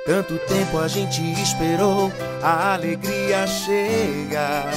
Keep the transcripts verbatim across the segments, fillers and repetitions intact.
Tanto tempo a gente esperou a alegria chegar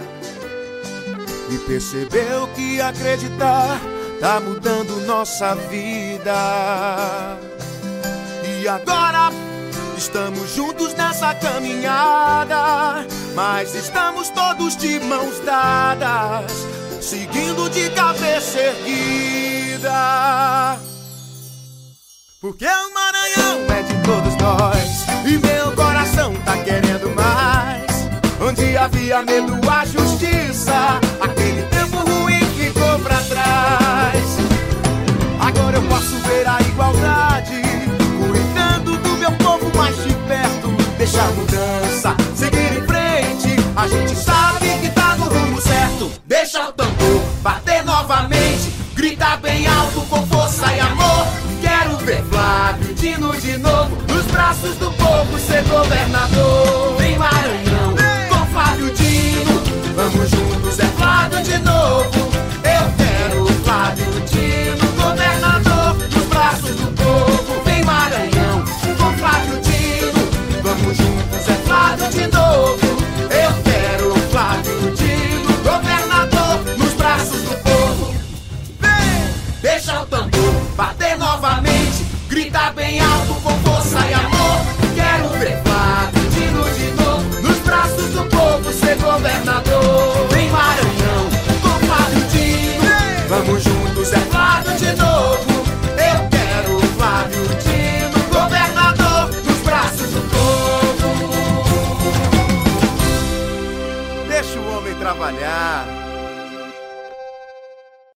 e percebeu que acreditar tá mudando nossa vida. E agora estamos juntos nessa caminhada, mas estamos todos de mãos dadas, seguindo de cabeça erguida. Porque o Maranhão é de todos nós e meu coração tá querendo mais. Onde havia medo, a justiça, aquele tempo ruim ficou pra trás. Agora eu posso ver a igualdade, cuidando do meu povo mais de perto. Deixa a mudança seguir em frente, a gente sabe que tá no rumo certo. Deixa o tambor bater novamente, grita bem alto com força e amor. Quero ver Flávio Dino de novo, nos braços do povo ser governador. Vem Maranhão, com Flávio Dino, vamos juntos, é Flávio de novo. Eu quero Flávio Dino, governador, nos braços do povo. Vem Maranhão, com Flávio Dino, vamos juntos, é Flávio de novo. Eu quero Flávio Dino, governador, nos braços do povo. Vem, deixa o tambor bater novamente, grita bem alto com força e amor. Quero ver Flávio Dino de novo, nos braços do povo ser governador.